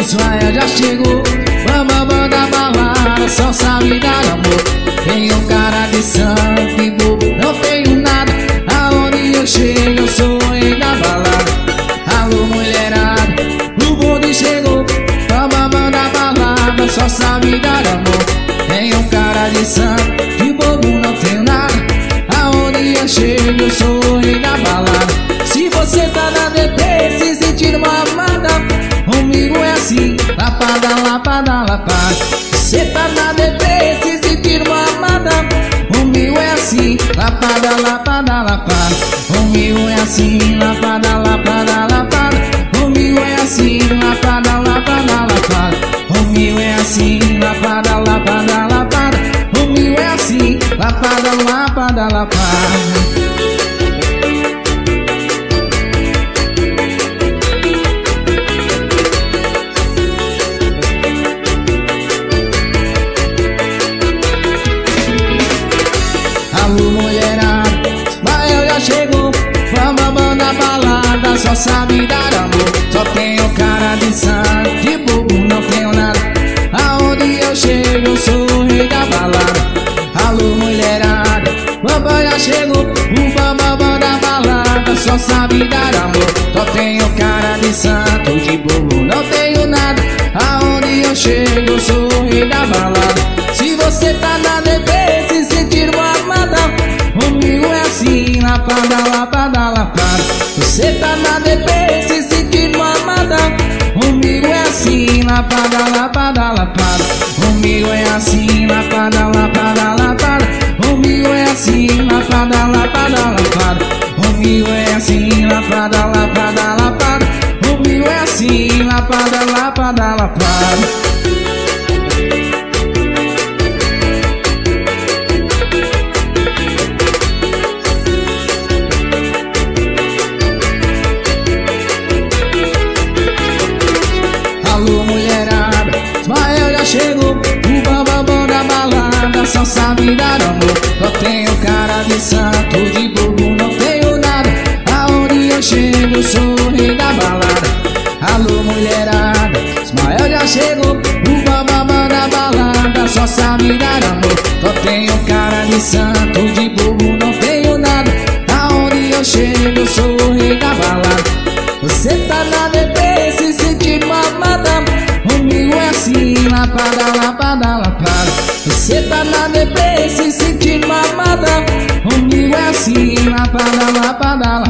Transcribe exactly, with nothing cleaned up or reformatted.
Ismael já chegou, bambambam da balada, só sabe dar amor. Tem um cara de santo e bobo, não tenho nada. Aonde eu chego eu sou o rei da balada. Alô mulherada, o bonde chegou, bambambam da balada, só sabe dar amor. Tem um cara de santo e bobo, não tenho nada. Aonde eu chego eu sou o rei da balada. Se você tá na D P se sentindo uma amada, comigo é assim, lapada, lapada, lapada. Você tá na D P se sentindo uma amada, comigo é assim, lapada, lapada, lapada. Comigo é assim, lapada, lapada, lapada. Comigo é assim, lapada, lapada, lapada. Comigo é assim, lapada, lapada, lapada. Comigo é assim, lapada, lapada, lapada. Alô mulherada, Ismael já chegou, bambambam da balada, só sabe dar amor. Só tenho cara de santo, de bobo, não tenho nada. Aonde eu chego eu sou o rei da balada. Alô mulherada, bambam já chegou, o bambambam da balada, só sabe dar amor. Só tenho cara de santo, de bobo, não tenho nada. Aonde eu chego eu sou o rei da balada. Se você tá na D P se sentir uma amada, comigo é assim, lapada, lapada, lapada. Você tá na D P se sentir uma amada, comigo é assim, lapada, lapada, lapada. Comigo é assim, lapada, lapada, lapada. Comigo é assim, lapada, lapada, lapada. Comigo é assim, lapada, lapada, lapada. Comigo é assim, lapada, lapada, lapada. Alô mulherada, Ismael já chegou, o bambambam da balada, só sabe dar amor. Só tenho cara de santo, de bobo, não tenho nada. Aonde eu chego eu sou o rei da balada. Alô mulherada, Ismael já chegou, o bambambam da balada, só sabe dar amor. Só tenho cara de santo, de bobo, não tenho nada. Aonde eu chego eu sou o rei da balada. Você tá na D P se sentindo uma amada, comigo é assim, lapada, lapada, lapada. Você tá na D P se sentindo uma amada, comigo é assim, lapada, lapada, lapada.